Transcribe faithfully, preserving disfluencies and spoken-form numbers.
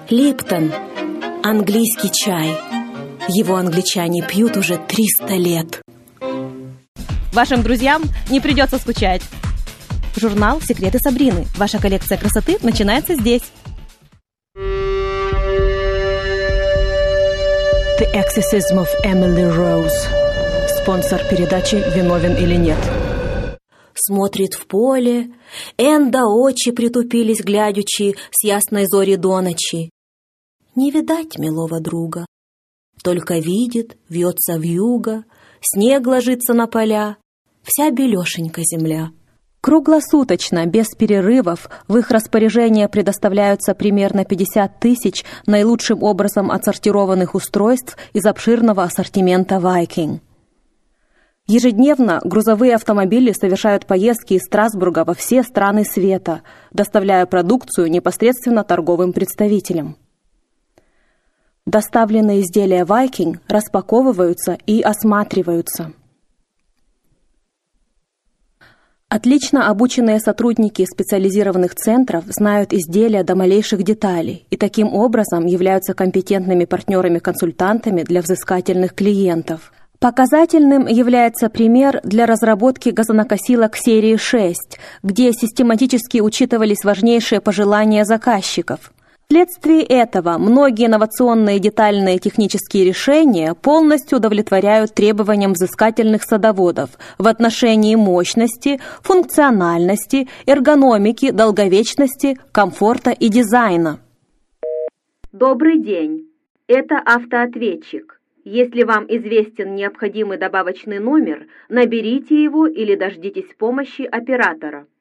Липтон – английский чай. Его англичане пьют уже триста лет. Вашим друзьям не придется скучать. Журнал «Секреты Сабрины». Ваша коллекция красоты начинается здесь. The Exorcism of Emily Rose. Спонсор передачи «Виновен или нет». Смотрит в поле, Эн да очи притупились, глядячи с ясной зори до ночи. Не видать милого друга, только видит, вьется вьюга, снег ложится на поля, вся белешенька земля. Круглосуточно, без перерывов, в их распоряжение предоставляются примерно пятьдесят тысяч наилучшим образом отсортированных устройств из обширного ассортимента Viking. Ежедневно грузовые автомобили совершают поездки из Страсбурга во все страны света, доставляя продукцию непосредственно торговым представителям. Доставленные изделия Viking распаковываются и осматриваются. Отлично обученные сотрудники специализированных центров знают изделия до малейших деталей и таким образом являются компетентными партнерами-консультантами для взыскательных клиентов. Показательным является пример для разработки газонокосилок серии шесть, где систематически учитывались важнейшие пожелания заказчиков. Вследствие этого многие инновационные детальные технические решения полностью удовлетворяют требованиям взыскательных садоводов в отношении мощности, функциональности, эргономики, долговечности, комфорта и дизайна. Добрый день, это автоответчик. Если вам известен необходимый добавочный номер, наберите его или дождитесь помощи оператора.